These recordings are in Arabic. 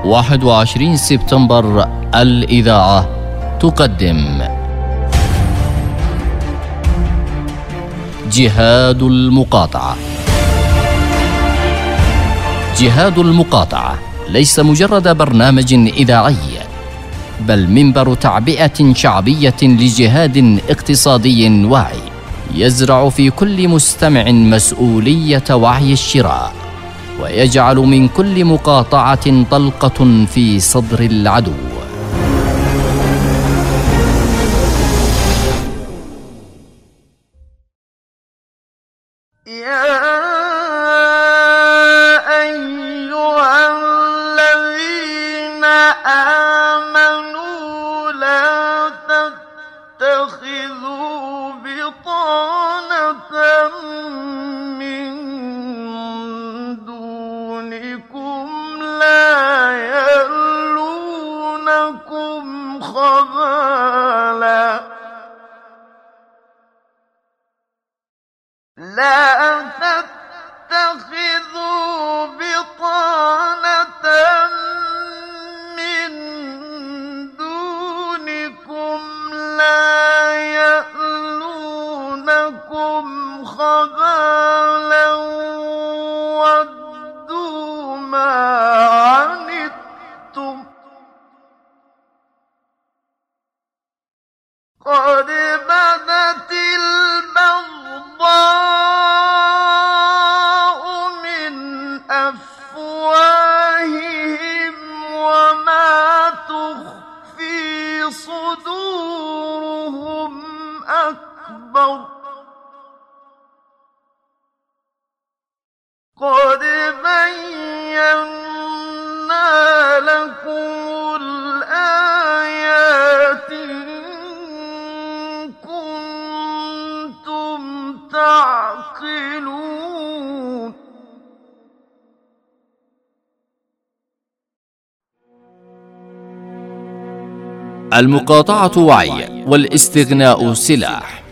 21 سبتمبر الإذاعة تقدم جهاد المقاطعة. جهاد المقاطعة ليس مجرد برنامج إذاعي، بل منبر تعبئة شعبية لجهاد اقتصادي واعي، يزرع في كل مستمع مسؤولية وعي الشراء، ويجعل من كل مقاطعة طلقة في صدر العدو. لا تتخذوا بطانة من دونكم لا يألونكم خبالا ودوا ما عنتم قد بدت البغضاء من أفواههم وما تخفي صدورهم أكبر قد بينا لكم الآيات تعقلون. المقاطعة وعي والاستغناء سلاح.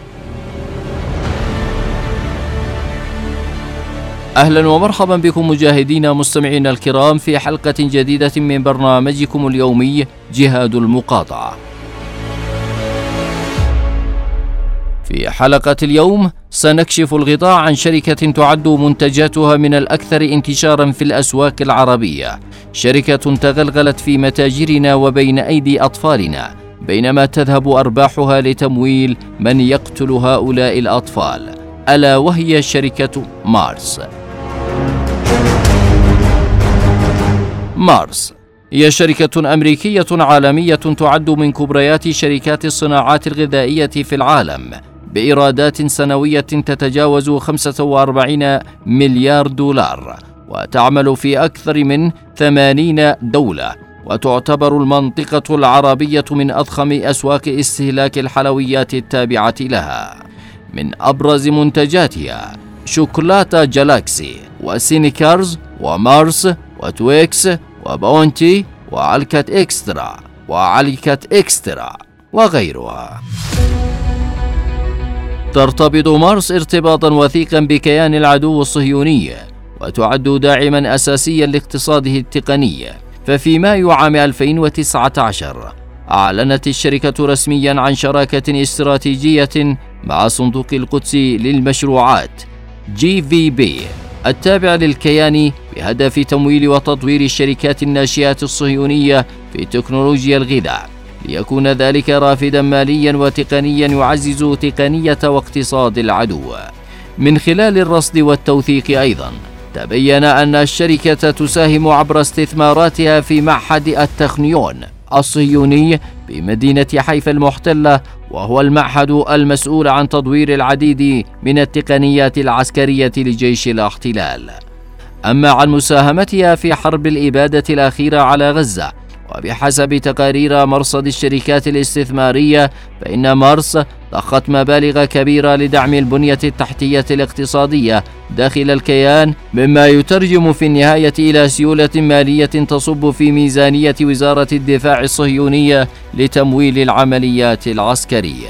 أهلا ومرحبا بكم مجاهدين مستمعينا الكرام في حلقة جديدة من برنامجكم اليومي جهاد المقاطعة. في حلقة اليوم سنكشف الغطاء عن شركة تعد منتجاتها من الأكثر انتشارا في الأسواق العربية، شركة تغلغلت في متاجرنا وبين أيدي أطفالنا، بينما تذهب أرباحها لتمويل من يقتل هؤلاء الأطفال، ألا وهي شركة مارس. مارس هي شركة أمريكية عالمية تعد من كبريات شركات الصناعات الغذائية في العالم، بإيرادات سنوية تتجاوز 45 مليار دولار، وتعمل في أكثر من 80 دولة، وتعتبر المنطقة العربية من أضخم أسواق استهلاك الحلويات التابعة لها. من أبرز منتجاتها شوكولاتة جالاكسي وسينيكرز ومارس وتويكس وباونتي وعلكة إكسترا وغيرها. ترتبط مارس ارتباطا وثيقا بكيان العدو الصهيوني، وتعد داعما أساسيا لاقتصاده التقني. ففي مايو عام 2019 أعلنت الشركة رسميا عن شراكة استراتيجية مع صندوق القدس للمشروعات GVB التابع للكيان، بهدف تمويل وتطوير الشركات الناشئة الصهيونية في تكنولوجيا الغذاء، ليكون ذلك رافدا ماليا وتقنيا يعزز تقنية واقتصاد العدو. من خلال الرصد والتوثيق أيضا تبين أن الشركة تساهم عبر استثماراتها في معهد التخنيون الصهيوني بمدينة حيفا المحتلة، وهو المعهد المسؤول عن تطوير العديد من التقنيات العسكرية لجيش الاحتلال. أما عن مساهمتها في حرب الإبادة الأخيرة على غزة، وبحسب تقارير مرصد الشركات الاستثمارية، فإن مارس ضخت مبالغ كبيرة لدعم البنية التحتية الاقتصادية داخل الكيان، مما يترجم في النهاية إلى سيولة مالية تصب في ميزانية وزارة الدفاع الصهيونية لتمويل العمليات العسكرية.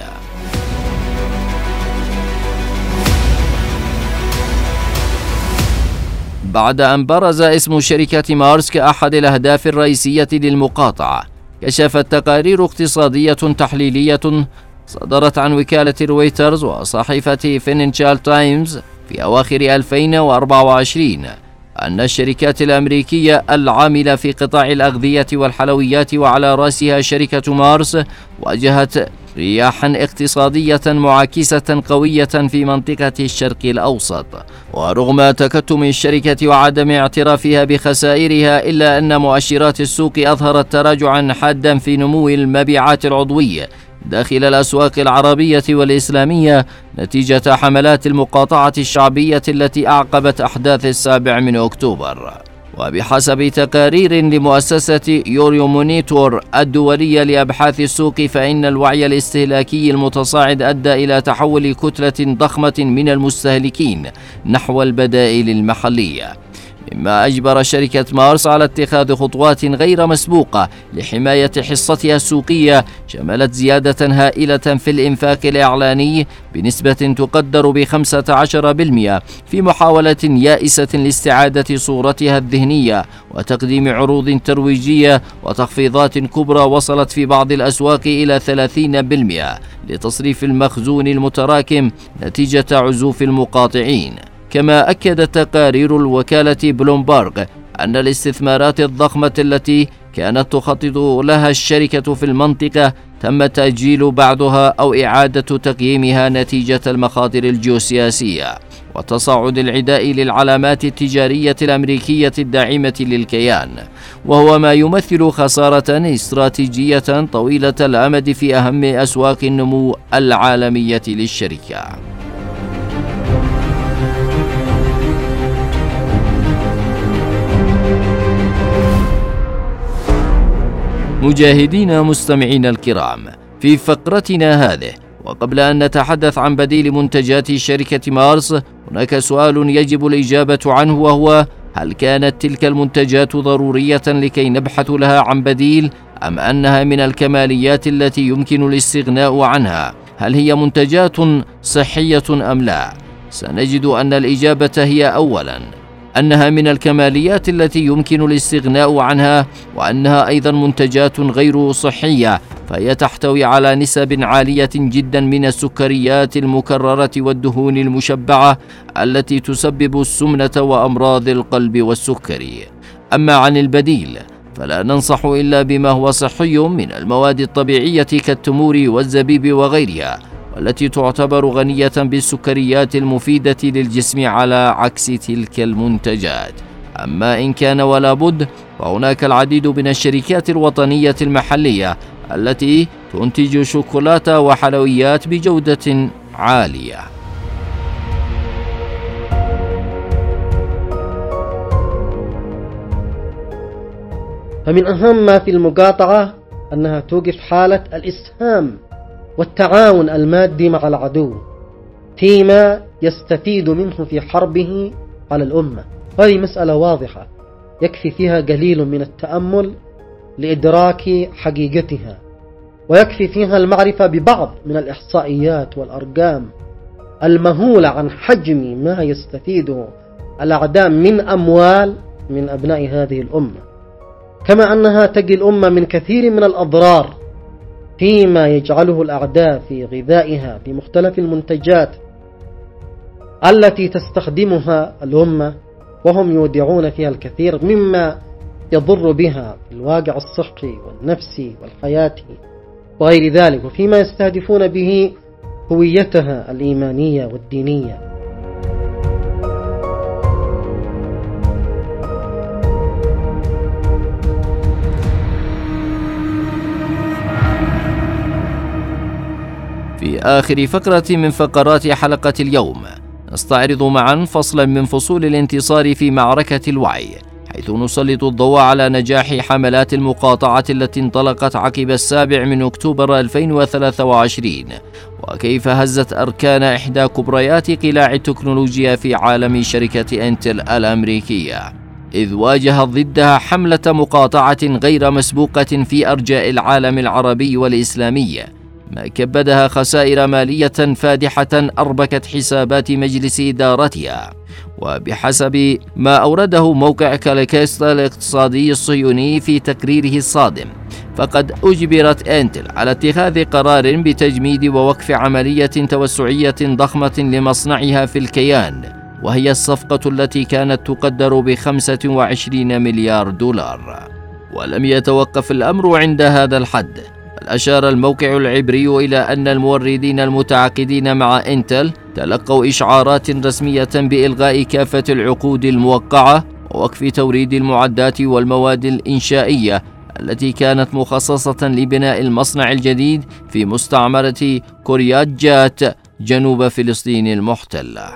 وبعد أن برز اسم شركة مارس كأحد الأهداف الرئيسية للمقاطعة، كشفت تقارير اقتصادية تحليلية صدرت عن وكالة رويترز وصحيفة فينانشال تايمز في أواخر 2024 أن الشركات الأمريكية العاملة في قطاع الأغذية والحلويات وعلى رأسها شركة مارس واجهت رياحا اقتصادية معاكسة قوية في منطقة الشرق الأوسط. ورغم تكتم الشركة وعدم اعترافها بخسائرها، إلا أن مؤشرات السوق أظهرت تراجعا حادا في نمو المبيعات العضوية داخل الأسواق العربية والإسلامية نتيجة حملات المقاطعة الشعبية التي أعقبت أحداث 7 أكتوبر. وبحسب تقارير لمؤسسة يورو مونيتور الدولية لأبحاث السوق، فإن الوعي الاستهلاكي المتصاعد أدى إلى تحول كتلة ضخمة من المستهلكين نحو البدائل المحلية، مما أجبر شركة مارس على اتخاذ خطوات غير مسبوقة لحماية حصتها السوقية، شملت زيادة هائلة في الإنفاق الإعلاني بنسبة تقدر ب15% في محاولة يائسة لاستعادة صورتها الذهنية وتقديم عروض ترويجية وتخفيضات كبرى وصلت في بعض الأسواق إلى 30% لتصريف المخزون المتراكم نتيجة عزوف المقاطعين. كما أكدت تقارير الوكالة بلومبارغ أن الاستثمارات الضخمة التي كانت تخطط لها الشركة في المنطقة تم تأجيل بعضها أو إعادة تقييمها نتيجة المخاطر الجيوسياسية وتصاعد العداء للعلامات التجارية الأمريكية الداعمة للكيان، وهو ما يمثل خسارة استراتيجية طويلة الأمد في أهم أسواق النمو العالمية للشركة. مجاهدين مستمعين الكرام، في فقرتنا هذه وقبل أن نتحدث عن بديل منتجات شركة مارس، هناك سؤال يجب الإجابة عنه، وهو: هل كانت تلك المنتجات ضرورية لكي نبحث لها عن بديل، أم أنها من الكماليات التي يمكن الاستغناء عنها؟ هل هي منتجات صحية أم لا؟ سنجد أن الإجابة هي أولاً أنها من الكماليات التي يمكن الاستغناء عنها، وأنها أيضا منتجات غير صحية، فهي تحتوي على نسب عالية جدا من السكريات المكررة والدهون المشبعة التي تسبب السمنة وأمراض القلب والسكري. أما عن البديل فلا ننصح إلا بما هو صحي من المواد الطبيعية كالتمور والزبيب وغيرها، والتي تعتبر غنية بالسكريات المفيدة للجسم على عكس تلك المنتجات. أما إن كان ولا بد، فهناك العديد من الشركات الوطنية المحلية التي تنتج شوكولاتة وحلويات بجودة عالية. فمن أهم ما في المقاطعة أنها توقف حالة الإسهام والتعاون المادي مع العدو فيما يستفيد منه في حربه على الأمة. هذه مسألة واضحة يكفي فيها قليل من التأمل لإدراك حقيقتها، ويكفي فيها المعرفة ببعض من الإحصائيات والأرقام المهولة عن حجم ما يستفيده الأعداء من أموال من أبناء هذه الأمة، كما أنها تقي الأمة من كثير من الأضرار فيما يجعله الأعداء في غذائها في مختلف المنتجات التي تستخدمها الأمة، وهم يودعون فيها الكثير مما يضر بها في الواقع الصحي والنفسي والحياتي وغير ذلك، وفيما يستهدفون به هويتها الإيمانية والدينية. في آخر فقرة من فقرات حلقة اليوم نستعرض معا فصلا من فصول الانتصار في معركة الوعي، حيث نسلط الضوء على نجاح حملات المقاطعة التي انطلقت عقب 7 أكتوبر 2023، وكيف هزت أركان إحدى كبريات قلاع التكنولوجيا في عالم شركة إنتل الأمريكية، إذ واجهت ضدها حملة مقاطعة غير مسبوقة في أرجاء العالم العربي والإسلامي، ما كبدها خسائر مالية فادحة أربكت حسابات مجلس إدارتها. وبحسب ما أورده موقع كاليكستا الاقتصادي الصهيوني في تقريره الصادم، فقد أجبرت إنتل على اتخاذ قرار بتجميد ووقف عملية توسعية ضخمة لمصنعها في الكيان، وهي الصفقة التي كانت تقدر ب25 مليار دولار. ولم يتوقف الأمر عند هذا الحد، بل أشار الموقع العبري إلى أن الموردين المتعاقدين مع إنتل تلقوا إشعارات رسمية بإلغاء كافة العقود الموقعة ووقف توريد المعدات والمواد الإنشائية التي كانت مخصصة لبناء المصنع الجديد في مستعمرة كوريات جات جنوب فلسطين المحتلة.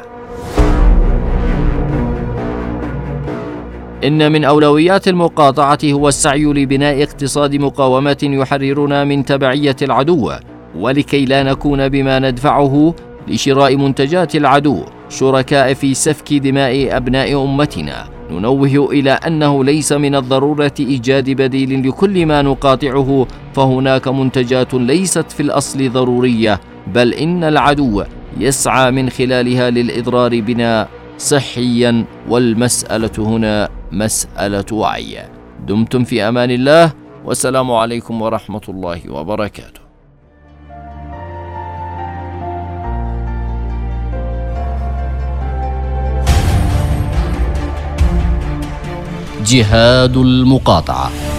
إن من أولويات المقاطعة هو السعي لبناء اقتصاد مقاومة يحررنا من تبعية العدو، ولكي لا نكون بما ندفعه لشراء منتجات العدو شركاء في سفك دماء أبناء أمتنا، ننوه إلى أنه ليس من الضرورة إيجاد بديل لكل ما نقاطعه، فهناك منتجات ليست في الأصل ضرورية، بل إن العدو يسعى من خلالها للإضرار بنا صحيا، والمسألة هنا مسألة وعي. دمتم في أمان الله، والسلام عليكم ورحمة الله وبركاته. جهاد المقاطعة.